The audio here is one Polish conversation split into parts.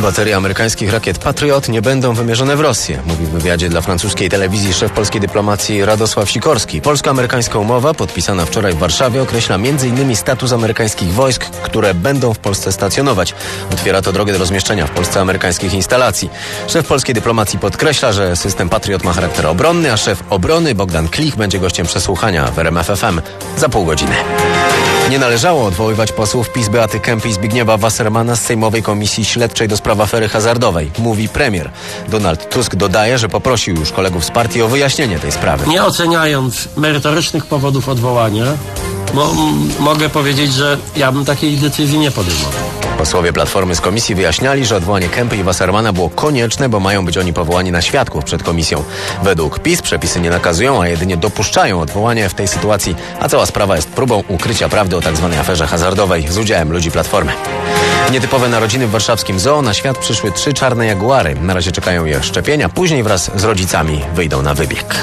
Baterie amerykańskich rakiet Patriot nie będą wymierzone w Rosję, mówi w wywiadzie dla francuskiej telewizji szef polskiej dyplomacji Radosław Sikorski. Polsko-amerykańska umowa, podpisana wczoraj w Warszawie, określa m.in. status amerykańskich wojsk, które będą w Polsce stacjonować. Otwiera to drogę do rozmieszczenia w Polsce amerykańskich instalacji. Szef polskiej dyplomacji podkreśla, że system Patriot ma charakter obronny, a szef obrony Bogdan Klich będzie gościem przesłuchania w RMF FM za pół godziny. Nie należało odwoływać posłów PiS Beaty Kempy i Zbigniewa Wassermana z Sejmowej Komisji Śledczej do spraw afery hazardowej, mówi premier. Donald Tusk dodaje, że poprosił już kolegów z partii o wyjaśnienie tej sprawy. Nie oceniając merytorycznych powodów odwołania, mogę powiedzieć, że ja bym takiej decyzji nie podejmował. Posłowie Platformy z komisji wyjaśniali, że odwołanie Kempy i Wassermana było konieczne, bo mają być oni powołani na świadków przed komisją. Według PiS przepisy nie nakazują, a jedynie dopuszczają odwołanie w tej sytuacji, a cała sprawa jest próbą ukrycia prawdy o tzw. aferze hazardowej z udziałem ludzi Platformy. Nietypowe narodziny w warszawskim zoo. Na świat przyszły 3 czarne jaguary. Na razie czekają je szczepienia, później wraz z rodzicami wyjdą na wybieg.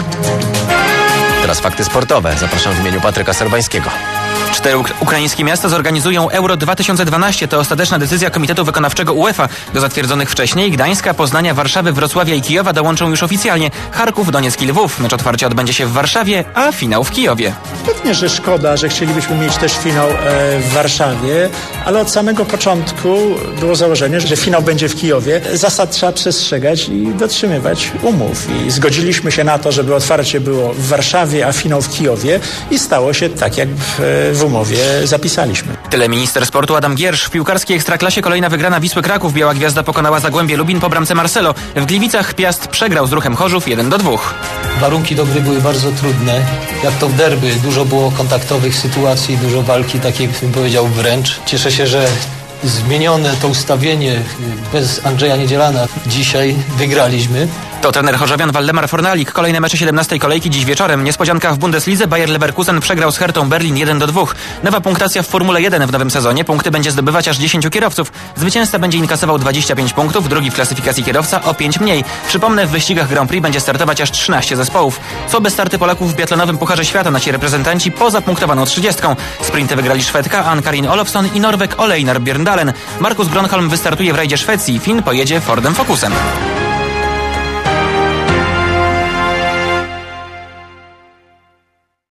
Teraz fakty sportowe. Zapraszam w imieniu Patryka Serbańskiego. 4 ukraińskie miasta zorganizują Euro 2012. To ostateczna decyzja Komitetu Wykonawczego UEFA. Do zatwierdzonych wcześniej Gdańska, Poznania, Warszawy, Wrocławia i Kijowa dołączą już oficjalnie Charków, Donieck i Lwów. Mecz otwarcia odbędzie się w Warszawie, a finał w Kijowie. Pewnie, że szkoda, że chcielibyśmy mieć też finał w Warszawie, ale od samego początku było założenie, że finał będzie w Kijowie. Zasad trzeba przestrzegać i dotrzymywać umów. I zgodziliśmy się na to, żeby otwarcie było w Warszawie, a finał w Kijowie i stało się tak, jak w umowie zapisaliśmy. Tyle minister sportu Adam Giersz. W piłkarskiej Ekstraklasie kolejna wygrana Wisły Kraków. Biała Gwiazda pokonała Zagłębie Lubin po bramce Marcelo. W Gliwicach Piast przegrał z Ruchem Chorzów 1-2. Warunki do gry były bardzo trudne. Jak to w derby, dużo było kontaktowych sytuacji, dużo walki, takiej bym powiedział wręcz. Cieszę się, że zmienione to ustawienie bez Andrzeja Niedzielana dzisiaj wygraliśmy. To trener chorzowian Waldemar Fornalik. Kolejne mecze 17. kolejki dziś wieczorem. Niespodzianka w Bundeslidze. Bayer Leverkusen przegrał z Hertą Berlin 1-2. Nowa punktacja w Formule 1 w nowym sezonie. Punkty będzie zdobywać aż 10 kierowców. Zwycięzca będzie inkasował 25 punktów, drugi w klasyfikacji kierowca o 5 mniej. Przypomnę, w wyścigach Grand Prix będzie startować aż 13 zespołów. Słabe starty Polaków w biatlonowym Pucharze Świata. Nasi reprezentanci pozapunktowano 30. Sprinty wygrali Szwedka Ann-Karin Olofsson i Norweg Olejnar Björndalen. Markus Gronholm wystartuje w rajdzie Szwecji. Finn pojedzie Fordem Focusem.